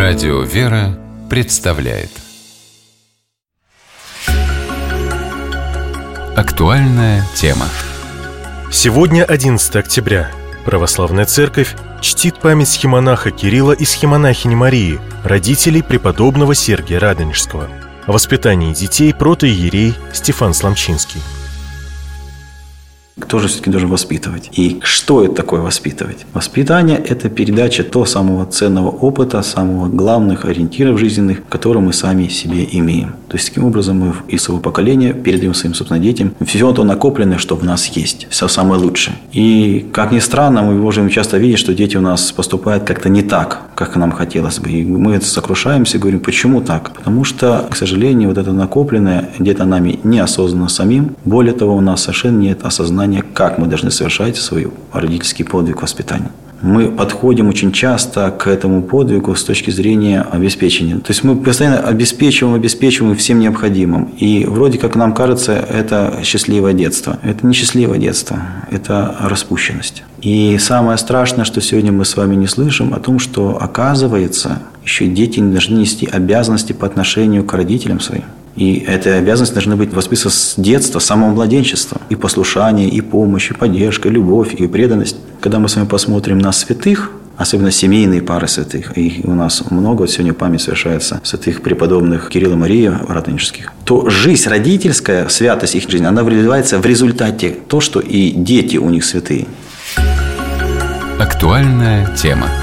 Радио «Вера» представляет актуальная тема. Сегодня 11 октября. Православная Церковь чтит память схимонаха Кирилла и схимонахини Марии, родителей преподобного Сергия Радонежского. О воспитании детей протоиерей Стефан Сламчинский. Кто же все-таки должен воспитывать? И что это такое воспитывать? Воспитание – это передача того самого ценного опыта, самого главных ориентиров жизненных, которые мы сами себе имеем. То есть, таким образом, мы из своего поколения передаем своим, собственно, детям все то накопленное, что в нас есть, все самое лучшее. И, как ни странно, мы можем часто видеть, что дети у нас поступают как-то не так, как нам хотелось бы. И мы сокрушаемся и говорим, почему так? Потому что, к сожалению, вот это накопленное где-то нами неосознанно самим. Более того, у нас совершенно нет осознания, как мы должны совершать свой родительский подвиг воспитания. Мы подходим очень часто к этому подвигу с точки зрения обеспечения. То есть мы постоянно обеспечиваем всем необходимым. И вроде как нам кажется, это счастливое детство. Это не счастливое детство, это распущенность. И самое страшное, что сегодня мы с вами не слышим, о том, что, оказывается, еще дети не должны нести обязанности по отношению к родителям своим. И эти обязанности должны быть воспитаны с детства, с самого младенчества. И послушание, и помощь, и поддержка, и любовь, и преданность. Когда мы с вами посмотрим на святых, особенно семейные пары святых, и у нас много, вот сегодня память совершается святых преподобных Кирилла и Марии Радонежских, то жизнь родительская, святость их жизни, она выливается в результате того, что и дети у них святые. Актуальная тема.